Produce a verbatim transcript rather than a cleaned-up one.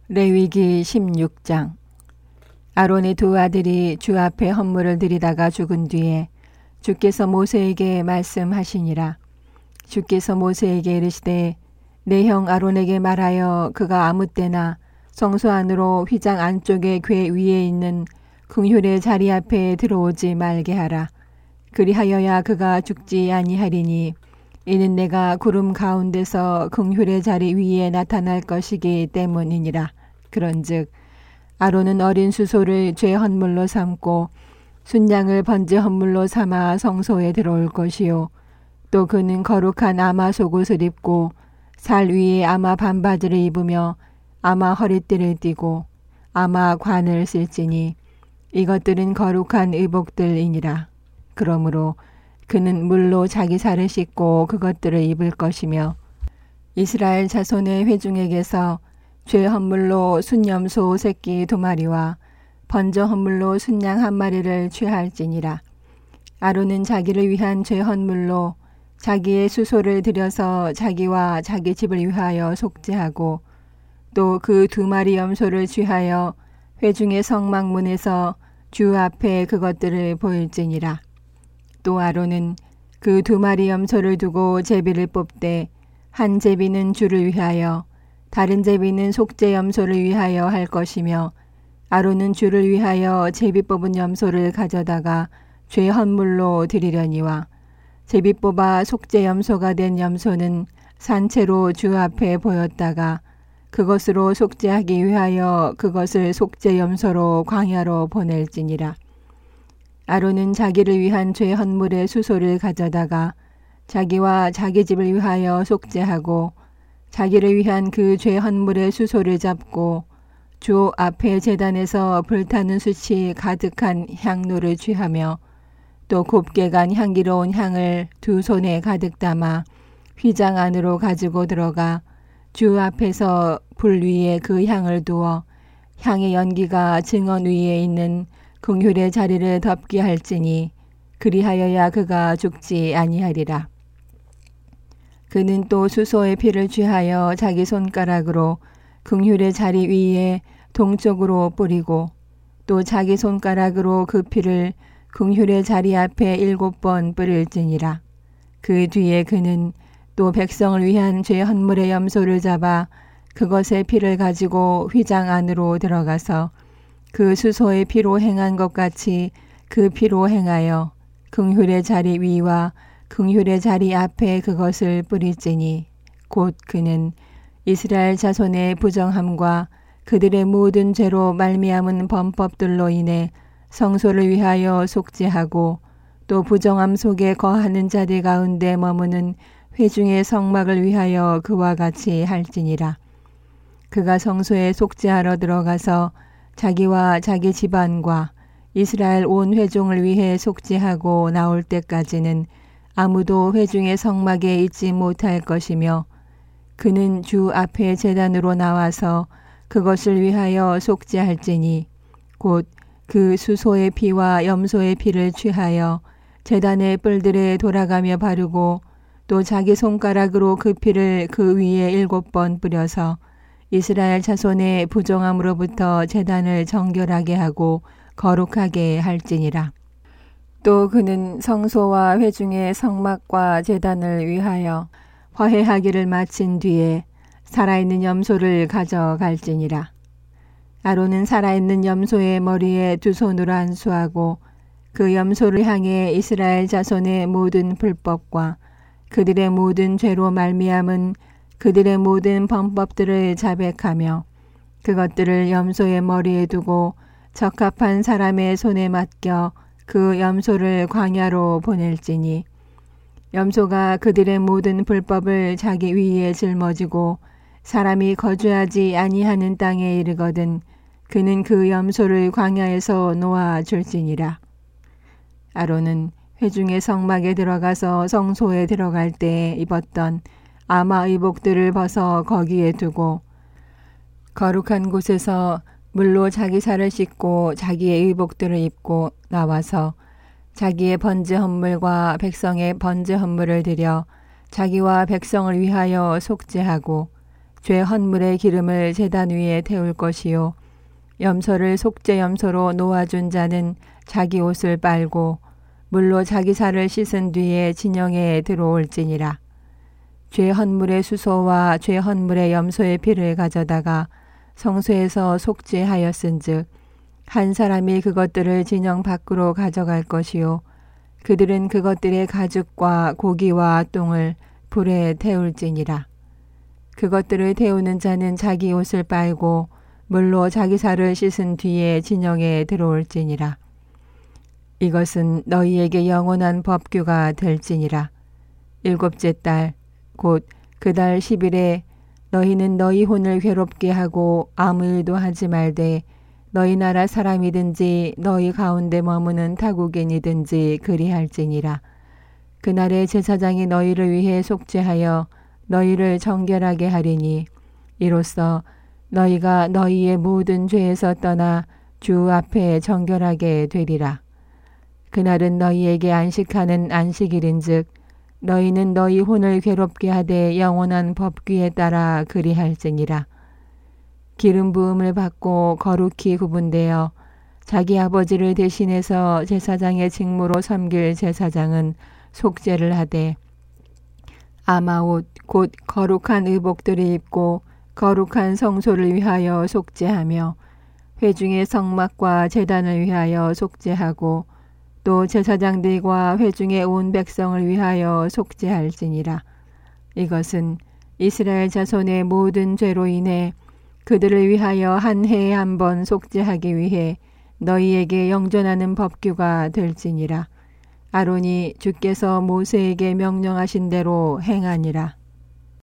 레위기 십육 장. 아론의 두 아들이 주 앞에 헌물을 드리다가 죽은 뒤에 주께서 모세에게 말씀하시니라. 주께서 모세에게 이르시되 내 형 아론에게 말하여 그가 아무 때나 성소 안으로 휘장 안쪽에 궤 위에 있는 긍휼의 자리 앞에 들어오지 말게 하라. 그리하여야 그가 죽지 아니하리니 이는 내가 구름 가운데서 긍휼의 자리 위에 나타날 것이기 때문이니라. 그런즉 아론은 어린 수소를 죄 헌물로 삼고 순양을 번제 헌물로 삼아 성소에 들어올 것이요 또 그는 거룩한 아마 속옷을 입고 살 위에 아마 반바지를 입으며 아마 허리띠를 띠고 아마 관을 쓸지니 이것들은 거룩한 의복들이니라. 그러므로 그는 물로 자기 살을 씻고 그것들을 입을 것이며 이스라엘 자손의 회중에게서 죄 헌물로 순염소 새끼 두 마리와 번제 헌물로 순양 한 마리를 취할지니라. 아론은 자기를 위한 죄 헌물로 자기의 수소를 들여서 자기와 자기 집을 위하여 속죄하고 또 그 두 마리 염소를 취하여 회중의 성막문에서 주 앞에 그것들을 보일지니라. 또 아론은 그 두 마리 염소를 두고 제비를 뽑되 한 제비는 주를 위하여 다른 제비는 속죄 염소를 위하여 할 것이며 아론은 주를 위하여 제비 뽑은 염소를 가져다가 죄 헌물로 드리려니와 제비 뽑아 속죄 염소가 된 염소는 산채로 주 앞에 보였다가 그것으로 속죄하기 위하여 그것을 속죄 염소로 광야로 보낼지니라. 아론은 자기를 위한 죄 헌물의 수소를 가져다가 자기와 자기 집을 위하여 속죄하고 자기를 위한 그 죄 헌물의 수소를 잡고 주 앞에 제단에서 불타는 숯이 가득한 향로를 취하며 또 곱게 간 향기로운 향을 두 손에 가득 담아 휘장 안으로 가지고 들어가 주 앞에서 불 위에 그 향을 두어 향의 연기가 증언 위에 있는 긍휼의 자리를 덮게 할지니 그리하여야 그가 죽지 아니하리라. 그는 또 수소의 피를 취하여 자기 손가락으로 긍휼의 자리 위에 동쪽으로 뿌리고 또 자기 손가락으로 그 피를 긍휼의 자리 앞에 일곱 번 뿌릴지니라. 그 뒤에 그는 또 백성을 위한 죄 헌물의 염소를 잡아 그것의 피를 가지고 휘장 안으로 들어가서 그 수소의 피로 행한 것 같이 그 피로 행하여 긍휼의 자리 위와 긍휼의 자리 앞에 그것을 뿌릴지니 곧 그는 이스라엘 자손의 부정함과 그들의 모든 죄로 말미암은 범법들로 인해 성소를 위하여 속죄하고 또 부정함 속에 거하는 자들 가운데 머무는 회중의 성막을 위하여 그와 같이 할지니라. 그가 성소에 속죄하러 들어가서 자기와 자기 집안과 이스라엘 온 회중을 위해 속죄하고 나올 때까지는 아무도 회중의 성막에 있지 못할 것이며 그는 주 앞에 제단으로 나와서 그것을 위하여 속죄할지니 곧 그 수소의 피와 염소의 피를 취하여 제단의 뿔들에 돌아가며 바르고 또 자기 손가락으로 그 피를 그 위에 일곱 번 뿌려서 이스라엘 자손의 부정함으로부터 제단을 정결하게 하고 거룩하게 할지니라. 또 그는 성소와 회중의 성막과 제단을 위하여 화해하기를 마친 뒤에 살아있는 염소를 가져갈지니라. 아론은 살아있는 염소의 머리에 두 손으로 안수하고 그 염소를 향해 이스라엘 자손의 모든 불법과 그들의 모든 죄로 말미암은 그들의 모든 범법들을 자백하며 그것들을 염소의 머리에 두고 적합한 사람의 손에 맡겨 그 염소를 광야로 보낼지니 염소가 그들의 모든 불법을 자기 위에 짊어지고 사람이 거주하지 아니하는 땅에 이르거든 그는 그 염소를 광야에서 놓아 줄지니라. 아론은 회중의 성막에 들어가서 성소에 들어갈 때 입었던 아마 의복들을 벗어 거기에 두고 거룩한 곳에서 물로 자기 살을 씻고 자기의 의복들을 입고 나와서 자기의 번제 헌물과 백성의 번제 헌물을 드려 자기와 백성을 위하여 속죄하고 죄 헌물의 기름을 제단 위에 태울 것이요 염소를 속죄 염소로 놓아준 자는 자기 옷을 빨고 물로 자기 살을 씻은 뒤에 진영에 들어올지니라. 죄 헌물의 수소와 죄 헌물의 염소의 피를 가져다가 성소에서 속죄하였은즉 한 사람이 그것들을 진영 밖으로 가져갈 것이요 그들은 그것들의 가죽과 고기와 똥을 불에 태울지니라. 그것들을 태우는 자는 자기 옷을 빨고 물로 자기 살을 씻은 뒤에 진영에 들어올지니라. 이것은 너희에게 영원한 법규가 될지니라. 일곱째 달 곧 그 달 십 일에 너희는 너희 혼을 괴롭게 하고 아무 일도 하지 말되 너희 나라 사람이든지 너희 가운데 머무는 타국인이든지 그리할지니라. 그날에 제사장이 너희를 위해 속죄하여 너희를 정결하게 하리니 이로써 너희가 너희의 모든 죄에서 떠나 주 앞에 정결하게 되리라. 그날은 너희에게 안식하는 안식일인즉 너희는 너희 혼을 괴롭게 하되 영원한 법규에 따라 그리할지니라. 기름 부음을 받고 거룩히 구분되어 자기 아버지를 대신해서 제사장의 직무로 섬길 제사장은 속죄를 하되 아마옷 곧 거룩한 의복들을 입고 거룩한 성소를 위하여 속죄하며 회중의 성막과 제단을 위하여 속죄하고 또 제사장들과 회중의 온 백성을 위하여 속죄할지니라. 이것은 이스라엘 자손의 모든 죄로 인해 그들을 위하여 한 해에 한 번 속죄하기 위해 너희에게 영전하는 법규가 될지니라. 아론이 주께서 모세에게 명령하신 대로 행하니라.